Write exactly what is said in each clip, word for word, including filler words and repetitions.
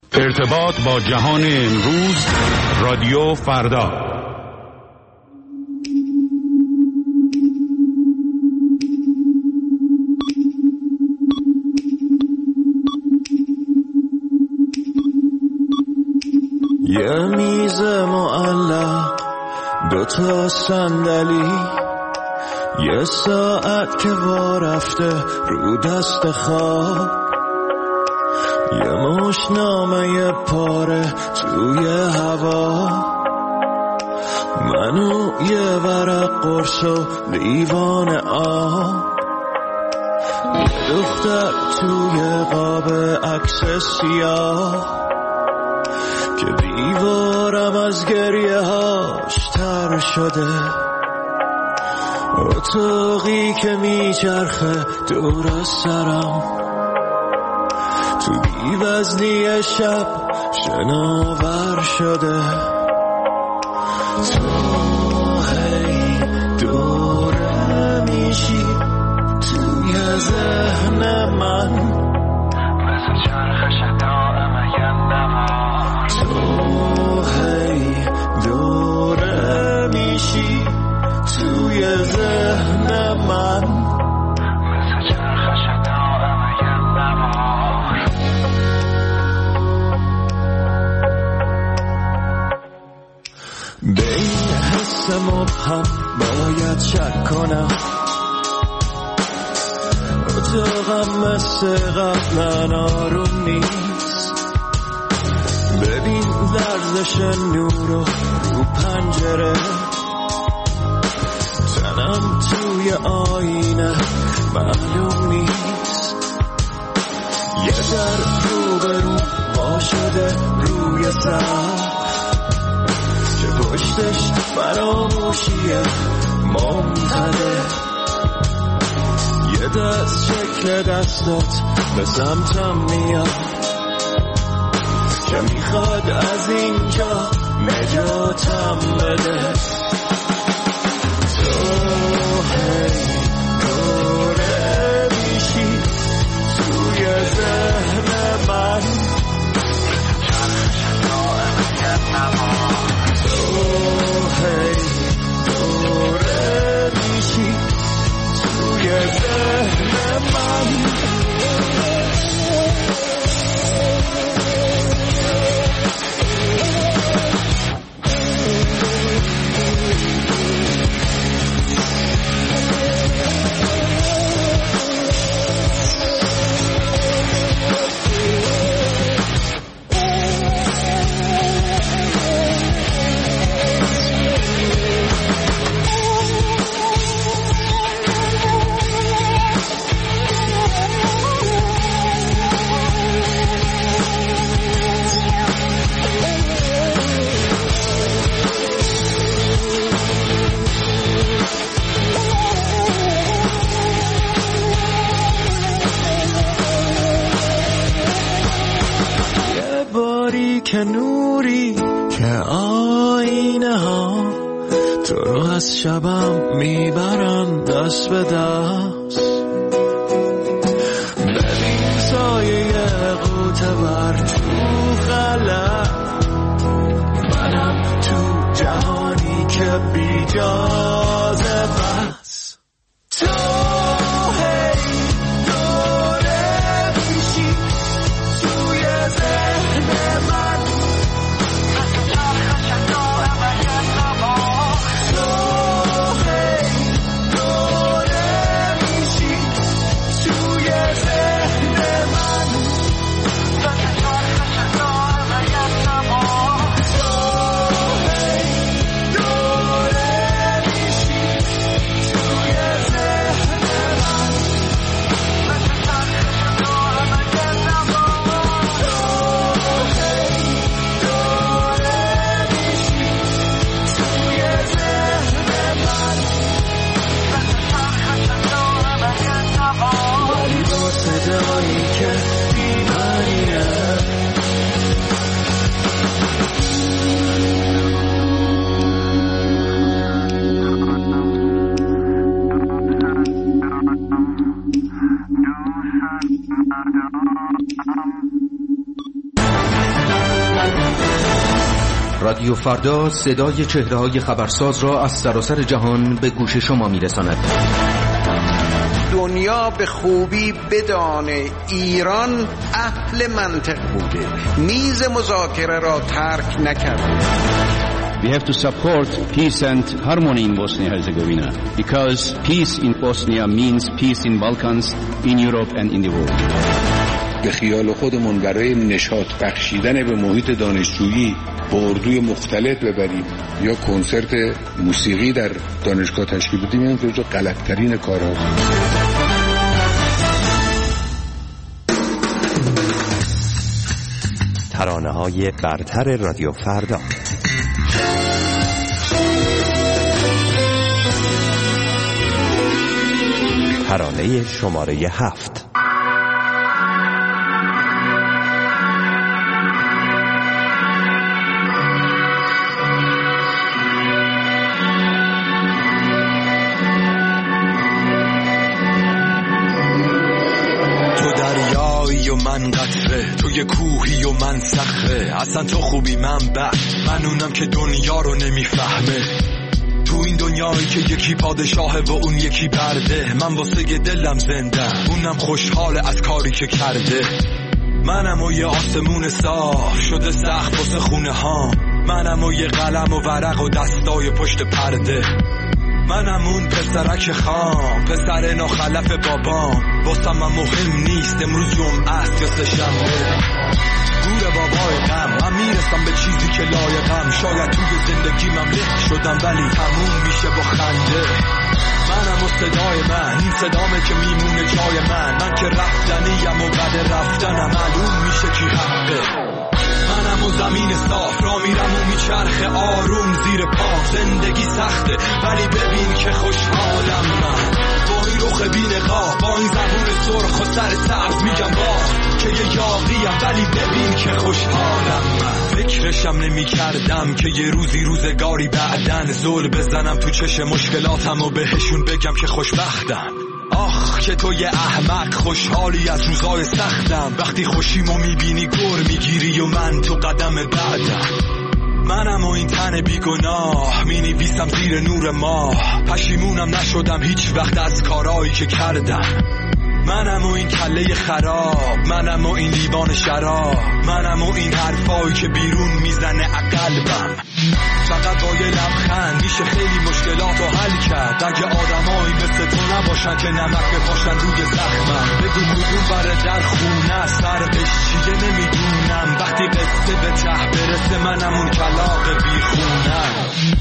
ارتباط با جهان امروز، رادیو فردا. یه میز معلق، دوتا صندلی، یه ساعت که وا رفته رو دست خواب، یه مشنامه پاره توی هوا، منو یه ورق قرص و لیوان آب، یه دختر توی قاب عکس سیاه که دیوارم از گریه هاش تر شده، اتاقی که میچرخه دور سرم، تو بی‌وزنی شب شناور شده، تو هی دوره میشی توی ذهن من، مثل چرخش دائم یندم، تو هی دوره میشی توی ذهن من، مثل چرخش دائم یندم. بین حس مبهم باید شک کنم، اتاقم مثل قبلا آروم نیست، ببین لرزش نور رو پنجره، تنم توی آینه معلوم نیست، یه در رو به رو وا شده روی سر که پشتش فراموشیه ممتده، یه دست شکل دستات به سمتم میاد که میخواد از اینجا نجاتم بده، تو هی دوره میشی توی ذهن من، تو هی دوره میشی توی ذهن من. که نوری که آینه ها تو رو از شبم میبرن دست به دست، ببین سایه قوتور تو خلق، منم تو جهانی که بی جازه بس، تو هی دوره میشی توی ذهن من، رادیو فردا صدای چهره‌های خبرساز را از سراسر جهان به گوش شما می‌رساند. دنیا به خوبی بدانه ایران اهل منطق بوده، میز مذاکره را ترک نکرده. We have to support peace and harmony in Bosnia-Herzegovina because peace in Bosnia means peace in Balkans, in Europe and in the world. به خیال خودمون برای نشاط بخشیدن به محیط دانشجویی با اردوی مختلط ببریم یا کنسرت موسیقی در دانشگاه تشکیل بدیم، این جزو غلط‌ترین کارهاست. ترانه‌های برتر رادیو فردا. ترانه شماره هفت. تو دریایی و من قطره، تو یه کوهی و من صخره، اصلا تو خوبی من بد، من اونم که دنیا رو نمیفهمه. تو این دنیایی که یکی پادشاهه و اون یکی برده، من واسه دلم زنده، اونم خوشحاله از کاری که کرده. منم و یه آسمون صاف شده سقف واسه خونه ها، منم و یه قلم و ورق و دستای پشت پرده. منم اون پسرک خام، پسر ناخلف بابام، واسم من مهم نیست امروز جمعه است یا سه‌شنبه. گور بابای غم، من میرسم به چیزی که لایقم، شاید توی زندگی من له شدم ولی تموم میشه با خنده. منم و صدای من، این صدامه که میمونه جای من، من که رفتنیم و بعد رفتنم معلوم میشه کی حقه. منم و زمین صاف را میرم و میچرخه آروم زیر پام، زندگی سخته ولی ببین که خوشحالم من، با این رخ بی نقاب، با این زبون سرخ و سر سبز میگم با که یه یاغیم ولی ببین که خوشحالم من. فکرشم نمی کردم که یه روزی روزگاری بعدن زل بزنم تو چش مشکلاتم و بهشون بگم که خوشبختم. آخ که تو یه احمق خوشحالی از روزای سختم، وقتی خوشیمو میبینی گر میگیری و من تو قدم بعدم. منم و این تن بیگناه مینویسم زیر نور ماه، پشیمونم نشدم هیچ وقت از کارایی که کردم. منم و این کله خراب، منم و این لیوان شراب، منم و این حرفایی که بیرون میزنه قلبم. فقط با یه لبخند میشه خیلی مشکلات رو حل کرد، اگه آدمایی مثل تو نباشن که نمک بپاشن روی زخمم. بگو کدوم بره در خونه فرقش چیه نمیدونم، وقتی قصه به ته برسه منم اون کلاغ بیخونم.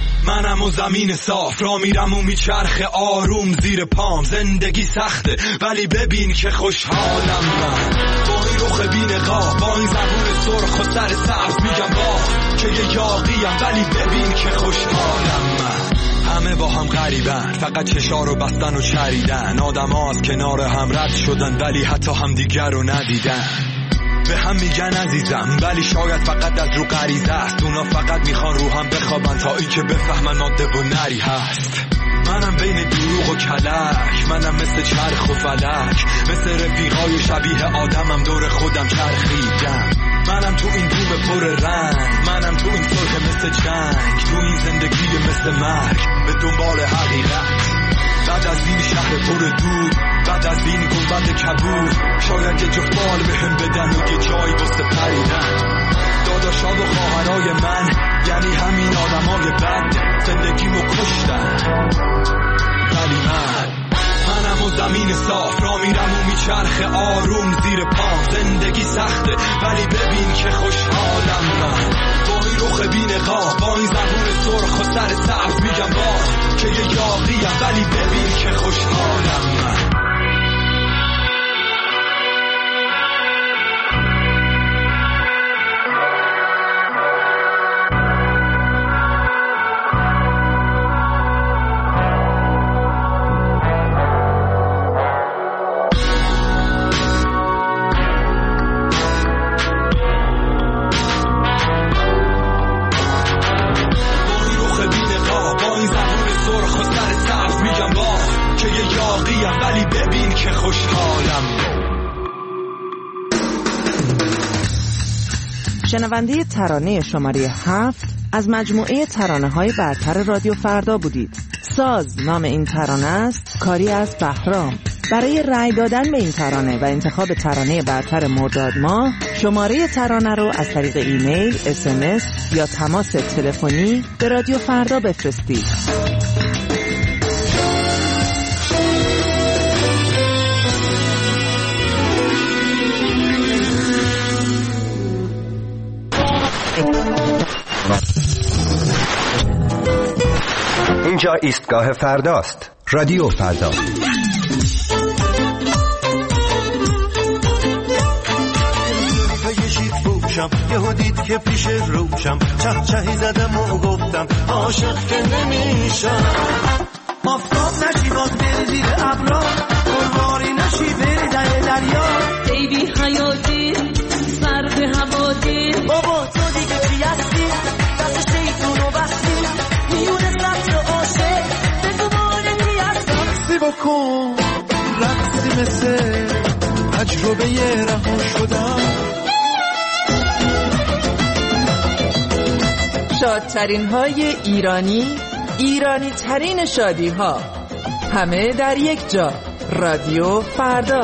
منم و زمین صاف را میرم و میچرخه آروم زیر پام، زندگی سخته ولی ببین که خوشحالم من، با این رخ بی نقاب، با این زبون سرخ و سر سبز میگم با که یه یاغیم ولی ببین که خوشحالم من. همه با هم غریبن، فقط چشا رو بستن و چریدن، آدم ها از کنار هم رد شدن ولی حتی هم دیگر رو ندیدن. به هم میگن عزیزم ولی شاید فقط از رو غریزه است، اونا فقط میخوان رو هم بخوابن تا این که بفهمن ماده و نری هست. منم بین دروغ و کلک، منم مثل چرخ و فلک، مثل رفیقای شبیه آدمم دور خودم چرخیدم. منم تو این دوم پر رنگ، منم تو این سرخ مثل جنگ، تو این زندگی مثل مرگ به دنبال حقیقت. بعد از این شهر پر دود، بعد از این گنبد کبود، شاید یه جو فال بهم بدن و یه جایی واسه پریدن. داداشا و خواهرای من یعنی همین آدمای بد، زندگیمو کشتن ولی من منم و زمین صاف را میرم و میچرخه آروم زیر پام، زندگی سخته ولی ببین که خوشحالم من، با این رخ بی نقاب، با این زبون سرخ و سر سبز میگم با که یه یاغیم ولی ببین که خوشحالم من. شنونده ترانه شماره هفت از مجموعه ترانه‌های برتر رادیو فردا بودید. ساز نام این ترانه است، کاری از بهرام. برای رأی دادن به این ترانه و انتخاب ترانه برتر مرداد ماه، شماره ترانه رو از طریق ایمیل، اس ام اس یا تماس تلفنی به رادیو فردا بفرستید. اینجا ایستگاه فرداست. رادیو فردا. یهو دید که پیش روشم چه چهی زدم و گفتم عاشق که نمیشم. آفتاب نشی باز بری زیر ابرا، قربانی نشی بری در دریا. بیبی حیاتی سر به هوادی، بابا تو دیگه چی هستی؟ دست شیطون و بستی میونه رقص و عاشق بگو مانگی هستم. رقصی بکن رقصی مثل تجربه یه رها شدم. شادترین های ایرانی، ایرانی ترین شادی ها، همه در یک جا. رادیو فردا.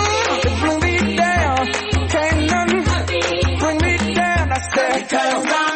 Because I'm